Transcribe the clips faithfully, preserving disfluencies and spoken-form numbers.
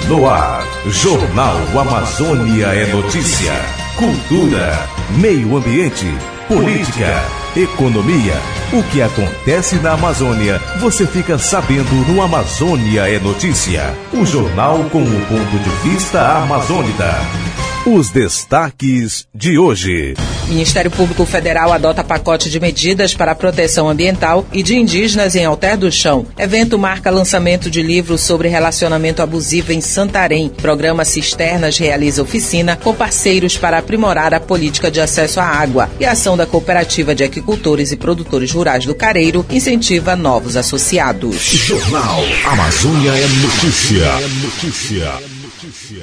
No ar, Jornal Amazônia é notícia. Cultura, meio ambiente, política, economia. O que acontece na Amazônia, você fica sabendo no Amazônia é Notícia. O jornal com o ponto de vista amazônida. Os destaques de hoje. Ministério Público Federal adota pacote de medidas para a proteção ambiental e de indígenas em Alter do Chão. Evento marca lançamento de livro sobre relacionamento abusivo em Santarém. Programa Cisternas realiza oficina com parceiros para aprimorar a política de acesso à água. E a ação da Cooperativa de Aquicultores e Produtores Rurais do Careiro incentiva novos associados. Jornal Amazônia é notícia. Notícia. Notícia.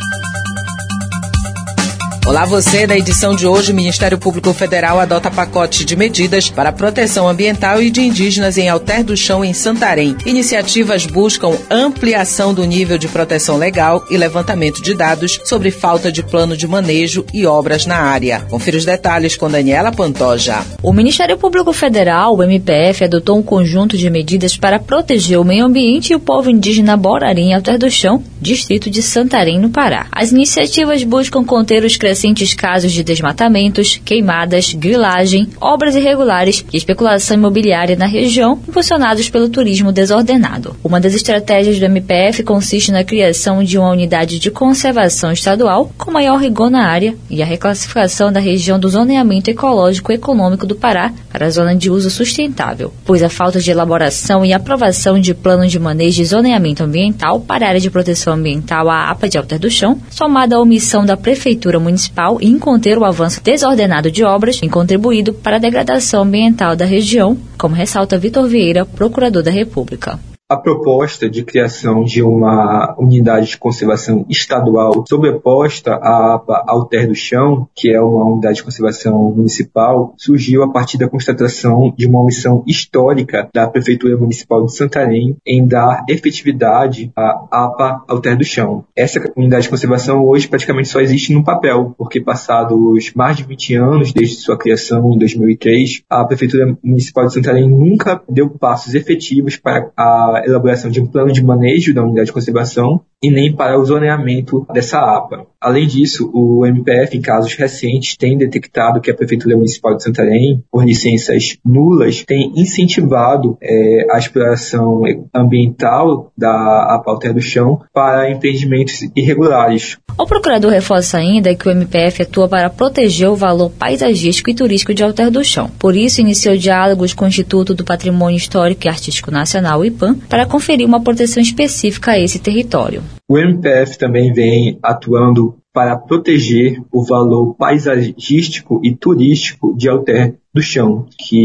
Olá você, na edição de hoje, o Ministério Público Federal adota pacote de medidas para a proteção ambiental e de indígenas em Alter do Chão, em Santarém. Iniciativas buscam ampliação do nível de proteção legal e levantamento de dados sobre falta de plano de manejo e obras na área. Confira os detalhes com Daniela Pantoja. O Ministério Público Federal, o M P F, adotou um conjunto de medidas para proteger o meio ambiente e o povo indígena Borari em Alter do Chão, distrito de Santarém, no Pará. As iniciativas buscam conter os crescentes casos de desmatamentos, queimadas, grilagem, obras irregulares e especulação imobiliária na região, impulsionados pelo turismo desordenado. Uma das estratégias do M P F consiste na criação de uma unidade de conservação estadual com maior rigor na área e a reclassificação da região do zoneamento ecológico e econômico do Pará para a zona de uso sustentável, pois a falta de elaboração e aprovação de plano de manejo e zoneamento ambiental para a área de proteção ambiental, a APA de Alter do Chão, somada à omissão da Prefeitura Municipal em conter o avanço desordenado de obras, tem contribuído para a degradação ambiental da região, como ressalta Vitor Vieira, procurador da República. A proposta de criação de uma unidade de conservação estadual sobreposta à APA Alter do Chão, que é uma unidade de conservação municipal, surgiu a partir da constatação de uma omissão histórica da Prefeitura Municipal de Santarém em dar efetividade à APA Alter do Chão. Essa unidade de conservação hoje praticamente só existe no papel, porque passados mais de vinte anos desde sua criação em dois mil e três, a Prefeitura Municipal de Santarém nunca deu passos efetivos para a elaboração de um plano de manejo da unidade de conservação e nem para o zoneamento dessa APA. Além disso, o M P F, em casos recentes, tem detectado que a Prefeitura Municipal de Santarém, por licenças nulas, tem incentivado é, a exploração ambiental da APA Alter do Chão para empreendimentos irregulares. O procurador reforça ainda que o M P F atua para proteger o valor paisagístico e turístico de Alter do Chão. Por isso, iniciou diálogos com o Instituto do Patrimônio Histórico e Artístico Nacional, o I P A N, para conferir uma proteção específica a esse território. O M P F também vem atuando para proteger o valor paisagístico e turístico de Alter do Chão,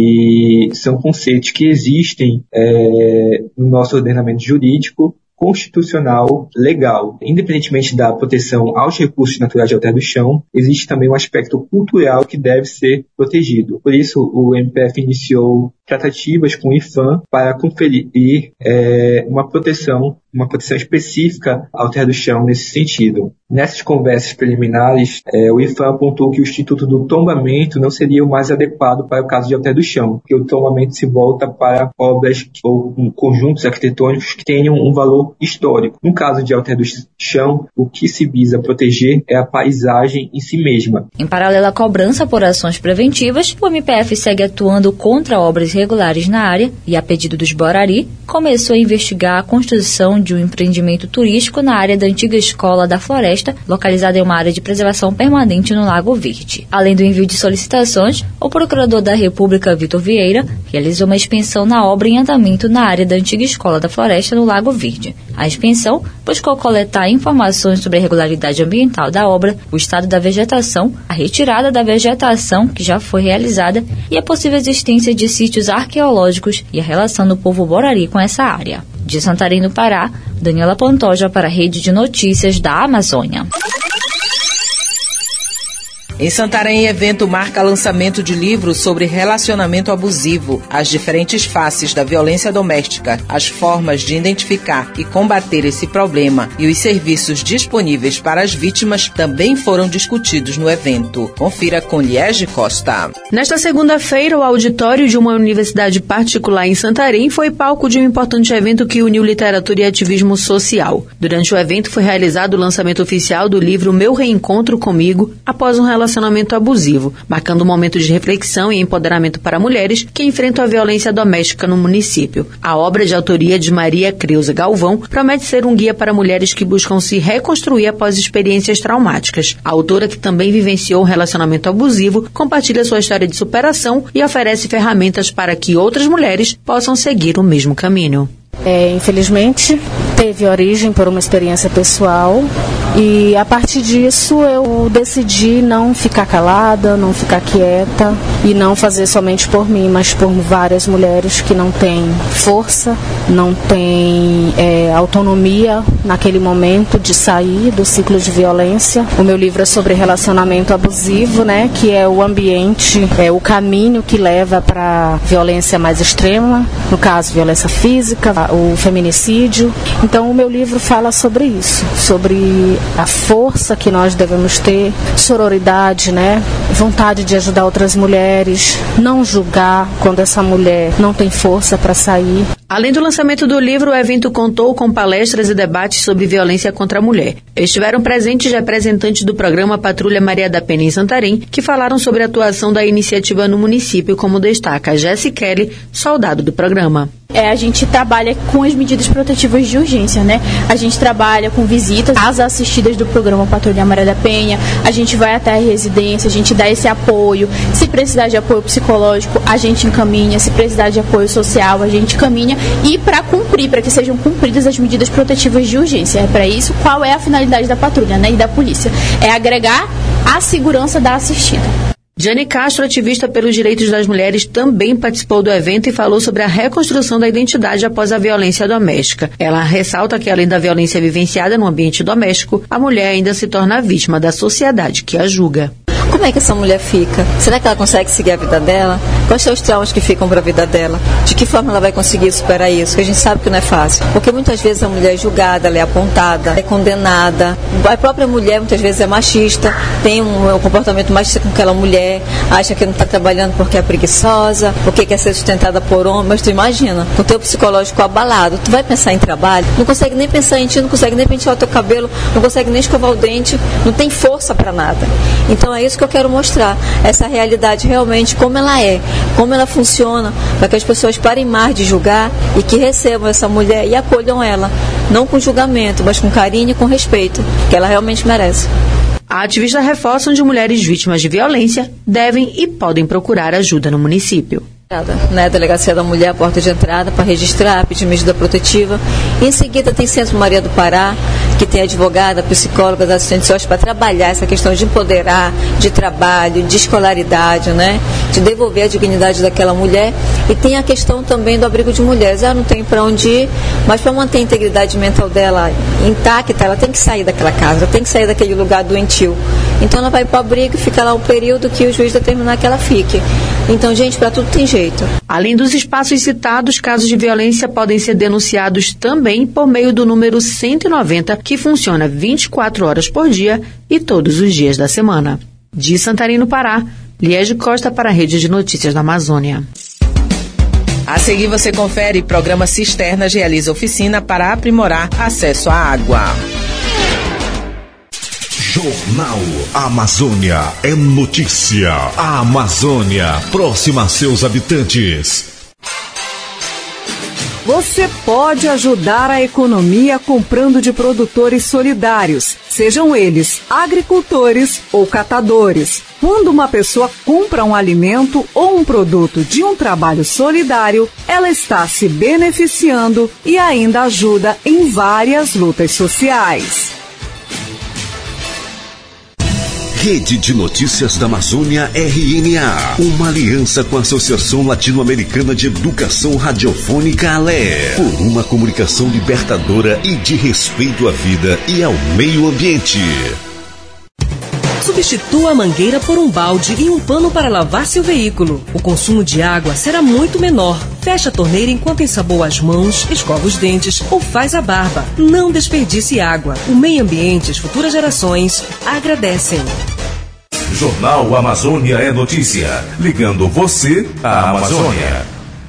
que são conceitos que existem é, no nosso ordenamento jurídico, constitucional, legal. Independentemente da proteção aos recursos naturais de Alter do Chão, existe também um aspecto cultural que deve ser protegido. Por isso, o M P F iniciou tratativas com o I F A M para conferir é, uma proteção, uma proteção específica ao Alter do Chão nesse sentido. Nessas conversas preliminares, é, o I F A M apontou que o Instituto do Tombamento não seria o mais adequado para o caso de Alter do Chão, porque o tombamento se volta para obras ou um, conjuntos arquitetônicos que tenham um valor histórico. No caso de Alter do Chão, o que se visa proteger é a paisagem em si mesma. Em paralelo à cobrança por ações preventivas, o M P F segue atuando contra obras irregulares na área e, a pedido dos Borari, começou a investigar a construção de um empreendimento turístico na área da antiga Escola da Floresta, localizada em uma área de preservação permanente no Lago Verde. Além do envio de solicitações, o procurador da República, Vitor Vieira, realizou uma inspeção na obra em andamento na área da antiga Escola da Floresta no Lago Verde. A inspeção buscou coletar informações sobre a regularidade ambiental da obra, o estado da vegetação, a retirada da vegetação que já foi realizada e a possível existência de sítios arqueológicos e a relação do povo Borari com essa área. De Santarém, no Pará, Daniela Pantoja para a Rede de Notícias da Amazônia. Em Santarém, evento marca lançamento de livro sobre relacionamento abusivo, as diferentes faces da violência doméstica, as formas de identificar e combater esse problema e os serviços disponíveis para as vítimas também foram discutidos no evento. Confira com Liege Costa. Nesta segunda-feira, o auditório de uma universidade particular em Santarém foi palco de um importante evento que uniu literatura e ativismo social. Durante o evento foi realizado o lançamento oficial do livro Meu Reencontro Comigo após um relacionamento abusivo, marcando um momento de reflexão e empoderamento para mulheres que enfrentam a violência doméstica no município. A obra, de autoria de Maria Creuza Galvão, promete ser um guia para mulheres que buscam se reconstruir após experiências traumáticas. A autora, que também vivenciou um relacionamento abusivo, compartilha sua história de superação e oferece ferramentas para que outras mulheres possam seguir o mesmo caminho. É, infelizmente, teve origem por uma experiência pessoal e a partir disso eu decidi não ficar calada, não ficar quieta e não fazer somente por mim, mas por várias mulheres que não têm força, não têm é, autonomia naquele momento de sair do ciclo de violência. O meu livro é sobre relacionamento abusivo, né, que é o ambiente, é o caminho que leva para violência mais extrema, no caso violência física, o feminicídio. Então o meu livro fala sobre isso, sobre a força que nós devemos ter, sororidade, né? Vontade de ajudar outras mulheres, não julgar quando essa mulher não tem força para sair. Além do lançamento do livro, o evento contou com palestras e debates sobre violência contra a mulher. Estiveram presentes representantes do programa Patrulha Maria da Penha em Santarém, que falaram sobre a atuação da iniciativa no município, como destaca Jessie Kelly, soldado do programa. É, a gente trabalha com as medidas protetivas de urgência, né? A gente trabalha com visitas às assistidas do programa Patrulha Maria da Penha, a gente vai até a residência, a gente dá esse apoio. Se precisar de apoio psicológico, a gente encaminha. Se precisar de apoio social, a gente encaminha. E para cumprir, para que sejam cumpridas as medidas protetivas de urgência. É para isso, qual é a finalidade da patrulha, né? E da polícia? É agregar a segurança da assistida. Jane Castro, ativista pelos direitos das mulheres, também participou do evento e falou sobre a reconstrução da identidade após a violência doméstica. Ela ressalta que, além da violência vivenciada no ambiente doméstico, a mulher ainda se torna vítima da sociedade que a julga. Como é que essa mulher fica? Será que ela consegue seguir a vida dela? Quais são os traumas que ficam para a vida dela? De que forma ela vai conseguir superar isso? Porque a gente sabe que não é fácil. Porque muitas vezes a mulher é julgada, ela é apontada, é condenada. A própria mulher muitas vezes é machista, tem um, um comportamento machista com aquela mulher, acha que não está trabalhando porque é preguiçosa, porque quer ser sustentada por homem. Mas tu imagina, com o teu psicológico abalado, tu vai pensar em trabalho, não consegue nem pensar em ti, não consegue nem pentear o teu cabelo, não consegue nem escovar o dente, não tem força para nada. Então é isso que eu quero mostrar, essa realidade realmente, como ela é, como ela funciona, para que as pessoas parem mais de julgar e que recebam essa mulher e acolham ela, não com julgamento, mas com carinho e com respeito, que ela realmente merece. A ativista reforça onde mulheres vítimas de violência devem e podem procurar ajuda no município. Né, Delegacia da Mulher, a porta de entrada, para registrar, pedir medida protetiva. Em seguida tem Centro Maria do Pará, que tem advogada, psicólogas, assistentes sociais para trabalhar essa questão de empoderar, de trabalho, de escolaridade, né, de devolver a dignidade daquela mulher. E tem a questão também do abrigo de mulheres. Ela não tem para onde ir, mas para manter a integridade mental dela intacta, ela tem que sair daquela casa, ela tem que sair daquele lugar doentio. Então ela vai para o abrigo e fica lá o período que o juiz determinar que ela fique. Então, gente, para tudo tem jeito. Além dos espaços citados, casos de violência podem ser denunciados também por meio do número cento e noventa, que funciona vinte e quatro horas por dia e todos os dias da semana. De Santarém, no Pará, Liege Costa para a Rede de Notícias da Amazônia. A seguir você confere, programa Cisternas realiza oficina para aprimorar acesso à água. Jornal Amazônia é notícia. A Amazônia, próxima a seus habitantes. Você pode ajudar a economia comprando de produtores solidários, sejam eles agricultores ou catadores. Quando uma pessoa compra um alimento ou um produto de um trabalho solidário, ela está se beneficiando e ainda ajuda em várias lutas sociais. Rede de Notícias da Amazônia R N A, uma aliança com a Associação Latino-Americana de Educação Radiofônica A L E, por uma comunicação libertadora e de respeito à vida e ao meio ambiente. Substitua a mangueira por um balde e um pano para lavar seu veículo. O consumo de água será muito menor. Feche a torneira enquanto ensaboa as mãos, escova os dentes ou faz a barba. Não desperdice água. O meio ambiente e as futuras gerações agradecem. Jornal Amazônia é notícia. Ligando você à Amazônia.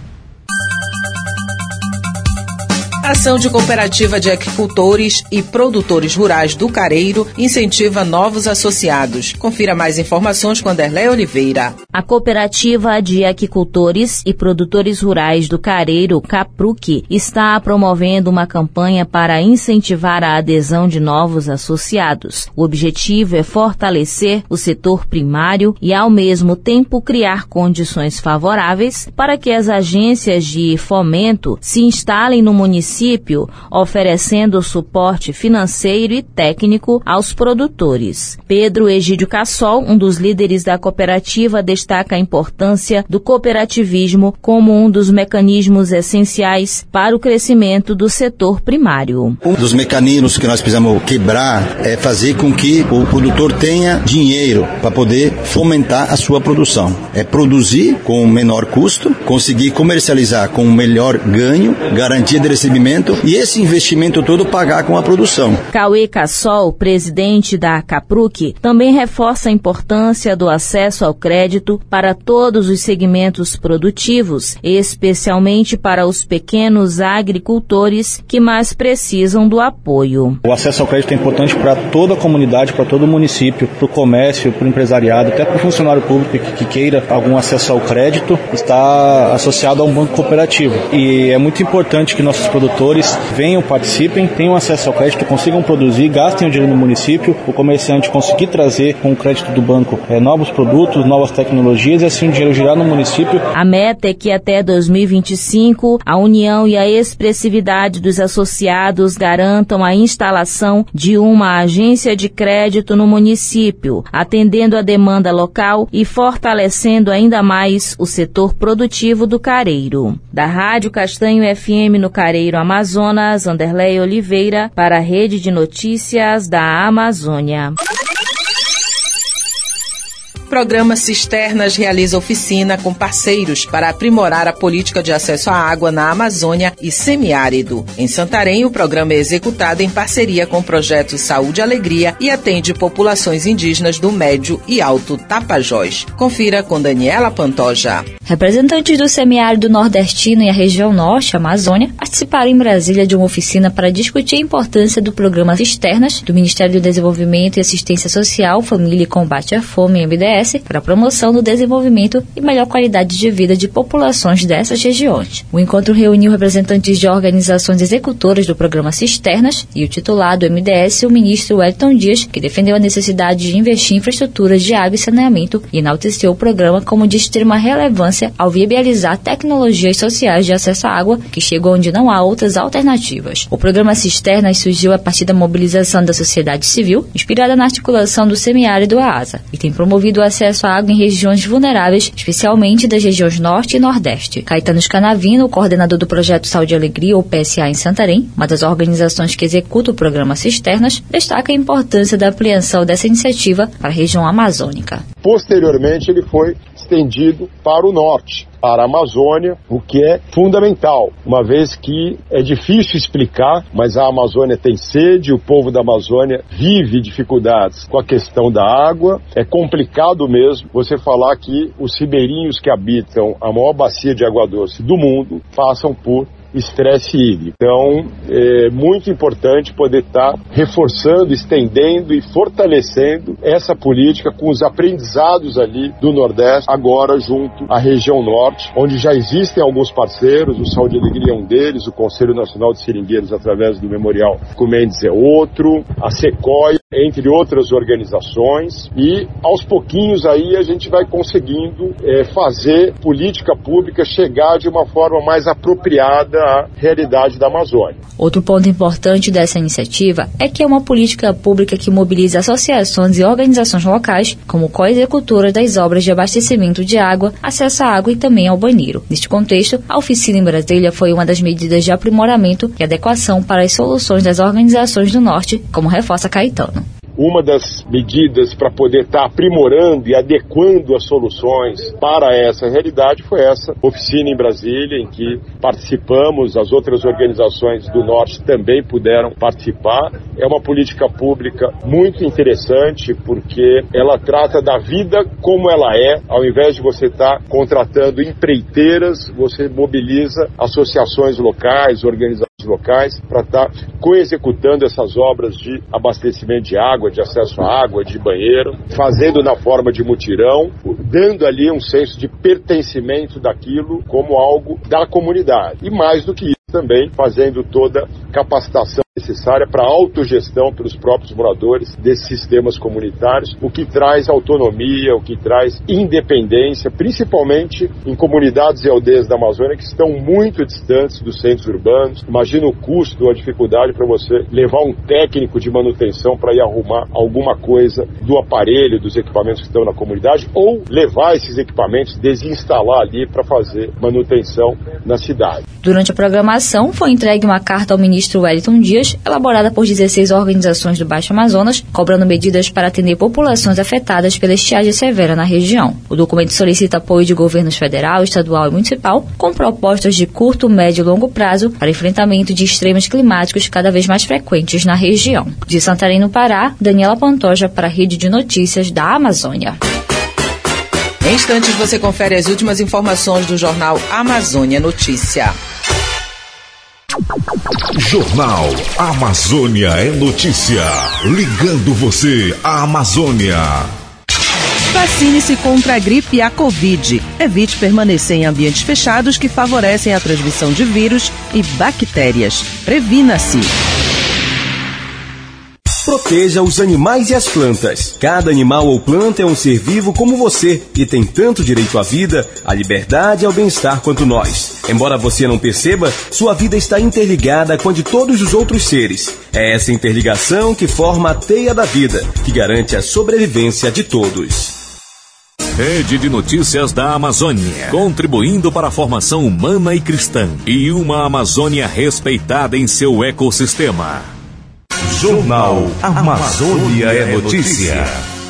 A ação de cooperativa de aquicultores e produtores rurais do Careiro incentiva novos associados. Confira mais informações com Anderlé Oliveira. A cooperativa de aquicultores e produtores rurais do Careiro, Capruc, está promovendo uma campanha para incentivar a adesão de novos associados. O objetivo é fortalecer o setor primário e, ao mesmo tempo, criar condições favoráveis para que as agências de fomento se instalem no município, oferecendo suporte financeiro e técnico aos produtores. Pedro Egídio Cassol, um dos líderes da cooperativa, destaca a importância do cooperativismo como um dos mecanismos essenciais para o crescimento do setor primário. Um dos mecanismos que nós precisamos quebrar é fazer com que o produtor tenha dinheiro para poder fomentar a sua produção. É produzir com menor custo, conseguir comercializar com melhor ganho, garantia de recebimento e esse investimento todo pagar com a produção. Cauê Cassol, presidente da Capruc, também reforça a importância do acesso ao crédito para todos os segmentos produtivos, especialmente para os pequenos agricultores que mais precisam do apoio. O acesso ao crédito é importante para toda a comunidade, para todo o município, para o comércio, para o empresariado, até para o funcionário público que, que queira algum acesso ao crédito, está associado a um banco cooperativo. E é muito importante que nossos produtores venham, participem, tenham acesso ao crédito, consigam produzir, gastem o dinheiro no município, o comerciante conseguir trazer com o crédito do banco é, novos produtos, novas tecnologias e assim o dinheiro girar no município. A meta é que até dois mil e vinte e cinco a união e a expressividade dos associados garantam a instalação de uma agência de crédito no município, atendendo a demanda local e fortalecendo ainda mais o setor produtivo do Careiro. Da Rádio Castanho F M no Careiro, Amazonas, Anderlé Oliveira, para a Rede de Notícias da Amazônia. O programa Cisternas realiza oficina com parceiros para aprimorar a política de acesso à água na Amazônia e semiárido. Em Santarém, o programa é executado em parceria com o projeto Saúde e Alegria e atende populações indígenas do Médio e Alto Tapajós. Confira com Daniela Pantoja. Representantes do semiárido nordestino e a região norte, Amazônia, participaram em Brasília de uma oficina para discutir a importância do programa Cisternas do Ministério do Desenvolvimento e Assistência Social, Família e Combate à Fome, M D S, para a promoção do desenvolvimento e melhor qualidade de vida de populações dessas regiões. O encontro reuniu representantes de organizações executoras do programa Cisternas e o titular do M D S, o ministro Wellington Dias, que defendeu a necessidade de investir em infraestruturas de água e saneamento e enalteceu o programa como de extrema relevância ao viabilizar tecnologias sociais de acesso à água que chegam onde não há outras alternativas. O programa Cisternas surgiu a partir da mobilização da sociedade civil, inspirada na articulação do semiárido à ASA, e tem promovido o acesso à água em regiões vulneráveis, especialmente das regiões Norte e Nordeste. Caetano Scanavino, coordenador do projeto Saúde e Alegria, ou P S A, em Santarém, uma das organizações que executa o programa Cisternas, destaca a importância da ampliação dessa iniciativa para a região amazônica. Posteriormente, ele foi estendido para o norte, para a Amazônia, o que é fundamental, uma vez que é difícil explicar, mas a Amazônia tem sede, o povo da Amazônia vive dificuldades com a questão da água, é complicado mesmo você falar que os ribeirinhos que habitam a maior bacia de água doce do mundo passam por estresse hídrico. Então, é muito importante poder estar reforçando, estendendo e fortalecendo essa política com os aprendizados ali do Nordeste, agora junto à região Norte, onde já existem alguns parceiros, o Saúde e Alegria é um deles, o Conselho Nacional de Seringueiros, através do Memorial Chico Mendes, é outro, a Sequoia, entre outras organizações, e aos pouquinhos aí a gente vai conseguindo é, fazer política pública chegar de uma forma mais apropriada à realidade da Amazônia. Outro ponto importante dessa iniciativa é que é uma política pública que mobiliza associações e organizações locais como co-executoras das obras de abastecimento de água, acesso à água e também ao banheiro. Neste contexto, a oficina em Brasília foi uma das medidas de aprimoramento e adequação para as soluções das organizações do Norte, como reforça Caetano. uma das medidas para poder estar aprimorando e adequando as soluções para essa realidade foi essa oficina em Brasília, em que participamos, as outras organizações do Norte também puderam participar. É uma política pública muito interessante, porque ela trata da vida como ela é. Ao invés de você estar contratando empreiteiras, você mobiliza associações locais, organizações locais para estar coexecutando essas obras de abastecimento de água, de acesso à água, de banheiro, fazendo na forma de mutirão, dando ali um senso de pertencimento daquilo como algo da comunidade. E mais do que isso também, fazendo toda capacitação necessária para a autogestão pelos próprios moradores desses sistemas comunitários, o que traz autonomia, o que traz independência, principalmente em comunidades e aldeias da Amazônia que estão muito distantes dos centros urbanos. Imagina o custo, a dificuldade para você levar um técnico de manutenção para ir arrumar alguma coisa do aparelho, dos equipamentos que estão na comunidade, ou levar esses equipamentos, desinstalar ali para fazer manutenção na cidade. Durante a programação, foi entregue uma carta ao ministro Wellington Dias, elaborada por dezesseis organizações do Baixo Amazonas, cobrando medidas para atender populações afetadas pela estiagem severa na região. O documento solicita apoio de governos federal, estadual e municipal, com propostas de curto, médio e longo prazo para enfrentamento de extremos climáticos cada vez mais frequentes na região. De Santarém, no Pará, Daniela Pantoja para a Rede de Notícias da Amazônia. Em instantes você confere as últimas informações do jornal Amazônia Notícia. Jornal Amazônia é Notícia. Ligando você à Amazônia. Vacine-se contra a gripe e a Covid. Evite permanecer em ambientes fechados que favorecem a transmissão de vírus e bactérias. Previna-se. Proteja os animais e as plantas. Cada animal ou planta é um ser vivo como você e tem tanto direito à vida, à liberdade e ao bem-estar quanto nós. Embora você não perceba, sua vida está interligada com a de todos os outros seres. É essa interligação que forma a teia da vida, que garante a sobrevivência de todos. Rede de Notícias da Amazônia, contribuindo para a formação humana e cristã e uma Amazônia respeitada em seu ecossistema. Jornal Amazônia é Notícia.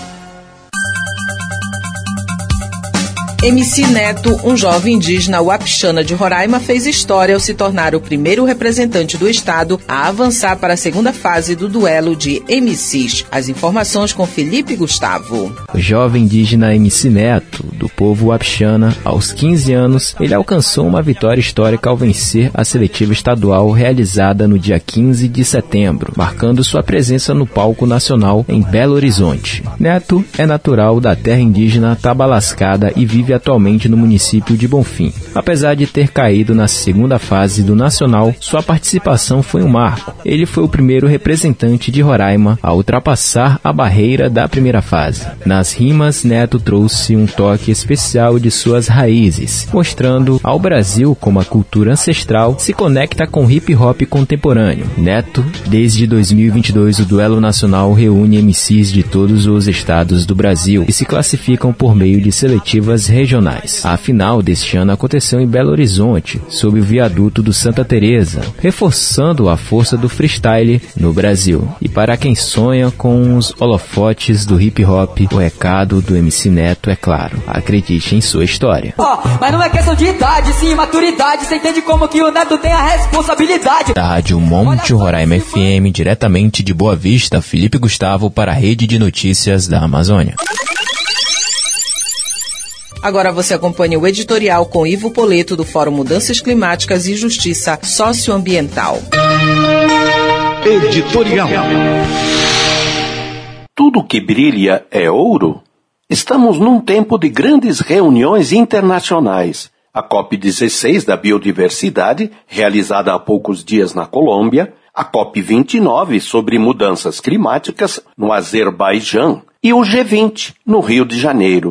M C Neto, um jovem indígena Wapixana de Roraima, fez história ao se tornar o primeiro representante do estado a avançar para a segunda fase do duelo de M Cs. As informações com Felipe Gustavo. O jovem indígena M C Neto, do povo Wapixana, aos quinze anos, ele alcançou uma vitória histórica ao vencer a seletiva estadual realizada no dia quinze de setembro, marcando sua presença no palco nacional em Belo Horizonte. Neto é natural da terra indígena Tabalascada e vive atualmente no município de Bonfim. Apesar de ter caído na segunda fase do Nacional, sua participação foi um marco. Ele foi o primeiro representante de Roraima a ultrapassar a barreira da primeira fase. Nas rimas, Neto trouxe um toque especial de suas raízes, mostrando ao Brasil como a cultura ancestral se conecta com o hip-hop contemporâneo. Neto, desde dois mil e vinte e dois, o Duelo Nacional reúne M Cs de todos os estados do Brasil e se classificam por meio de seletivas regionais. A final deste ano aconteceu em Belo Horizonte, sob o viaduto do Santa Teresa, reforçando a força do freestyle no Brasil. E para quem sonha com os holofotes do hip-hop, o recado do M C Neto é claro: acredite em sua história. Oh, mas não é questão de idade, sim maturidade. Você entende como que o Neto tem a responsabilidade. Da Rádio Monte Roraima F M, diretamente de Boa Vista, Felipe Gustavo para a Rede de Notícias da Amazônia. Agora você acompanha o editorial com Ivo Poleto, do Fórum Mudanças Climáticas e Justiça Socioambiental. Editorial. Tudo que brilha é ouro? Estamos num tempo de grandes reuniões internacionais. A COP dezesseis da Biodiversidade, realizada há poucos dias na Colômbia, a COP vinte e nove sobre mudanças climáticas no Azerbaijão e o G vinte no Rio de Janeiro.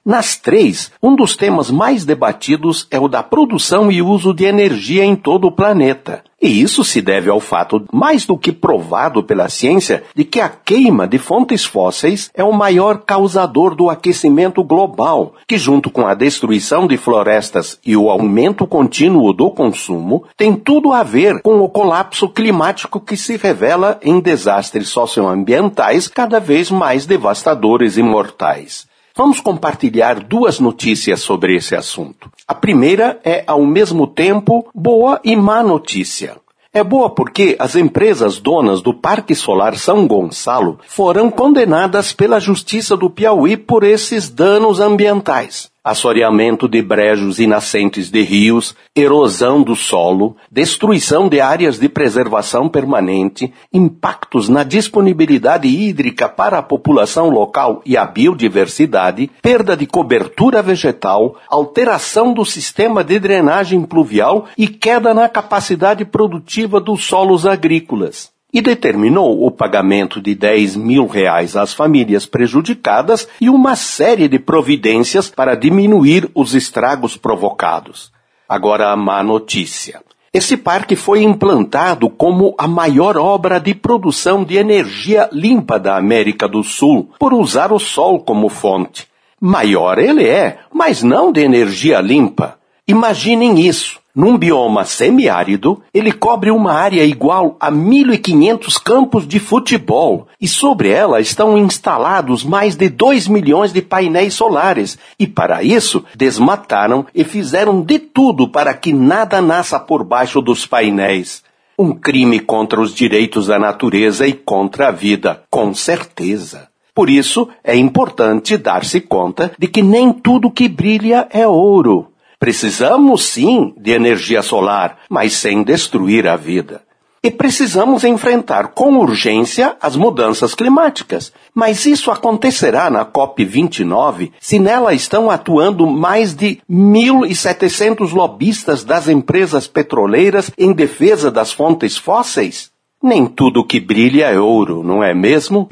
Nas três, um dos temas mais debatidos é o da produção e uso de energia em todo o planeta. E isso se deve ao fato, mais do que provado pela ciência, de que a queima de fontes fósseis é o maior causador do aquecimento global, que junto com a destruição de florestas e o aumento contínuo do consumo, tem tudo a ver com o colapso climático que se revela em desastres socioambientais cada vez mais devastadores e mortais. Vamos compartilhar duas notícias sobre esse assunto. A primeira é, ao mesmo tempo, boa e má notícia. É boa porque as empresas donas do Parque Solar São Gonçalo foram condenadas pela Justiça do Piauí por esses danos ambientais. Assoreamento de brejos e nascentes de rios, erosão do solo, destruição de áreas de preservação permanente, impactos na disponibilidade hídrica para a população local e a biodiversidade, perda de cobertura vegetal, alteração do sistema de drenagem pluvial e queda na capacidade produtiva dos solos agrícolas. E determinou o pagamento de dez mil reais às famílias prejudicadas e uma série de providências para diminuir os estragos provocados. Agora a má notícia. Esse parque foi implantado como a maior obra de produção de energia limpa da América do Sul, por usar o sol como fonte. Maior ele é, mas não de energia limpa. Imaginem isso. Num bioma semiárido, ele cobre uma área igual a mil e quinhentos campos de futebol e sobre ela estão instalados mais de dois milhões de painéis solares e para isso desmataram e fizeram de tudo para que nada nasça por baixo dos painéis. Um crime contra os direitos da natureza e contra a vida, com certeza. Por isso, é importante dar-se conta de que nem tudo que brilha é ouro. Precisamos, sim, de energia solar, mas sem destruir a vida. E precisamos enfrentar com urgência as mudanças climáticas. Mas isso acontecerá na COP vinte e nove se nela estão atuando mais de mil e setecentos lobistas das empresas petroleiras em defesa das fontes fósseis? Nem tudo que brilha é ouro, não é mesmo?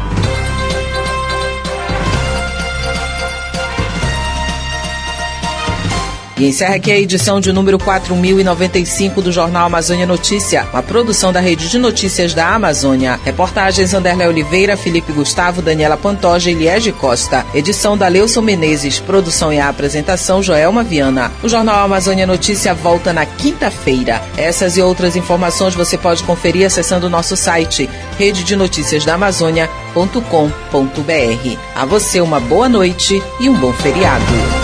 E encerra aqui a edição de número quatro mil e noventa e cinco do Jornal Amazônia Notícia, uma produção da Rede de Notícias da Amazônia. Reportagens Anderlé Oliveira, Felipe Gustavo, Daniela Pantoja e Liege Costa. Edição da Leilson Menezes, produção e a apresentação Joelma Viana. O Jornal Amazônia Notícia volta na quinta-feira. Essas e outras informações você pode conferir acessando o nosso site rede de notícias da amazônia ponto com ponto br. A você uma boa noite e um bom feriado.